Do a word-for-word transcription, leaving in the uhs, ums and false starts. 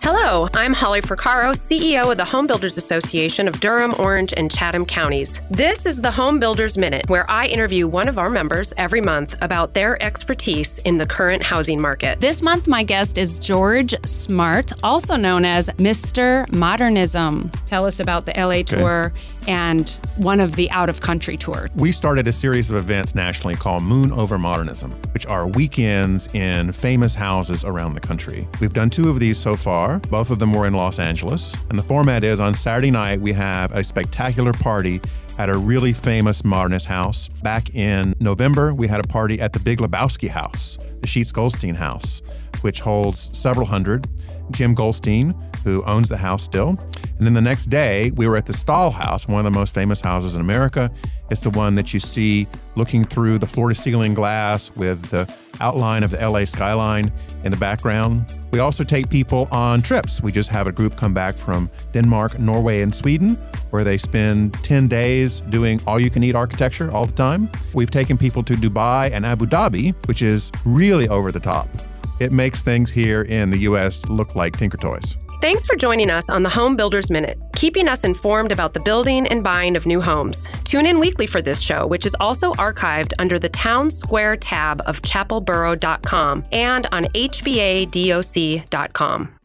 Hello, I'm Holly Fricaro, C E O of the Home Builders Association of Durham, Orange, and Chatham counties. This is the Home Builders Minute, where I interview one of our members every month about their expertise in the current housing market. This month, my guest is George Smart, also known as Mister Modernism. Tell us about the L A Okay. tour and one of the out-of-country tours. We started a series of events nationally called Moon Over Modernism, which are weekends in famous houses around the country. We've done two of these so far. Both of them were in Los Angeles. And the format is on Saturday night, we have a spectacular party at a really famous modernist house. Back in November, we had a party at the Big Lebowski house, the Sheets Goldstein house, which holds several hundred. Jim Goldstein, who owns the house still. And then the next day, we were at the Stahl House, one of the most famous houses in America. It's the one that you see looking through the floor-to-ceiling glass with the outline of the L A skyline in the background. We also take people on trips. We just have a group come back from Denmark, Norway, and Sweden, where they spend ten days doing all-you-can-eat architecture all the time. We've taken people to Dubai and Abu Dhabi, which is really over the top. It makes things here in the U S look like Tinker Toys. Thanks for joining us on the Home Builders Minute, keeping us informed about the building and buying of new homes. Tune in weekly for this show, which is also archived under the Town Square tab of chapel borough dot com and on h b a doc dot com.